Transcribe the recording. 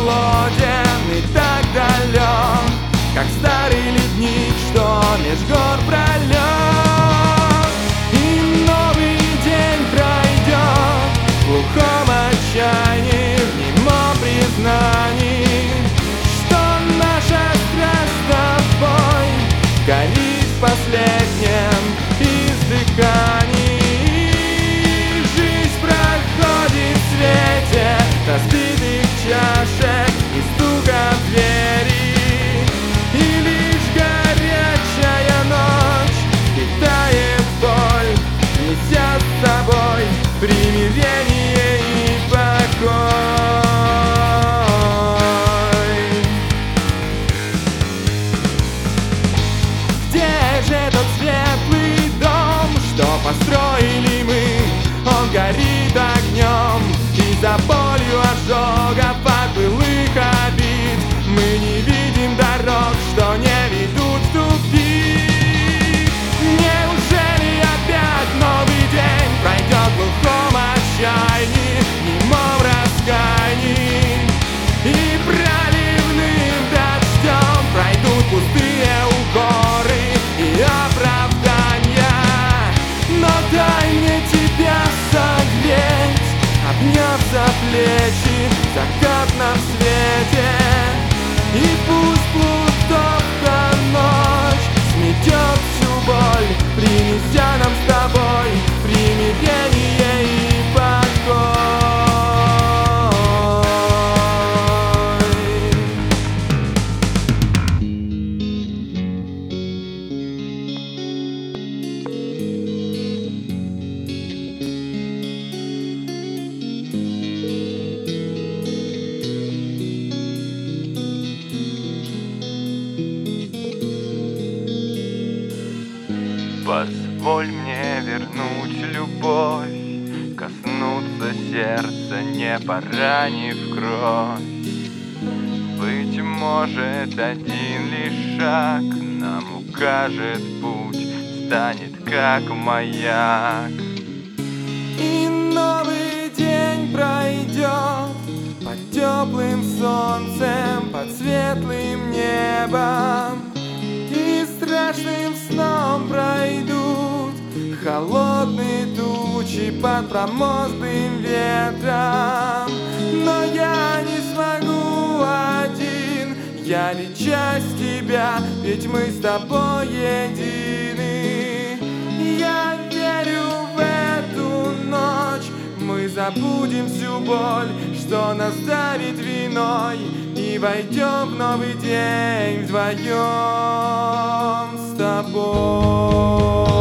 холоден и так далек, как старый ледник, что меж гор пролег. И новый день пройдет в глухом отчаянии, в немом признании, что наша страсть с тобой горит в последнем издыхании. Жизнь проходит в свете разбитых чашек и стука в двери, и лишь горячая ночь питает боль, неся с собой примирение и покой. Где же тот светлый дом, что построили мы? Он горит огнем, и за болью ожогов от былых обид мы не видим дорог, что не ведут в тупик. Неужели опять новый день пройдет в глухом отчаянии, немом раскаянии, и проливным дождем пройдут пустые укоры и оправдания? Но дай мне тебя согреть, обняв за плечи в закатном свете, и пусть плутовка ночь сметет всю боль, принеся нам с тобой примирение и покой. Позволь мне вернуть любовь, коснуться сердца, не поранив кровь. Быть может, один лишь шаг нам укажет путь, станет как маяк. И новый день пройдет под теплым солнцем, под светлым небом, и страшным сном пройдут холодные тучи под промозглым ветром. Но я не смогу один, я ли часть тебя, ведь мы с тобой едины. Я верю в эту ночь, мы забудем всю боль, что нас давит виной, и войдем в новый день вдвоем с тобой.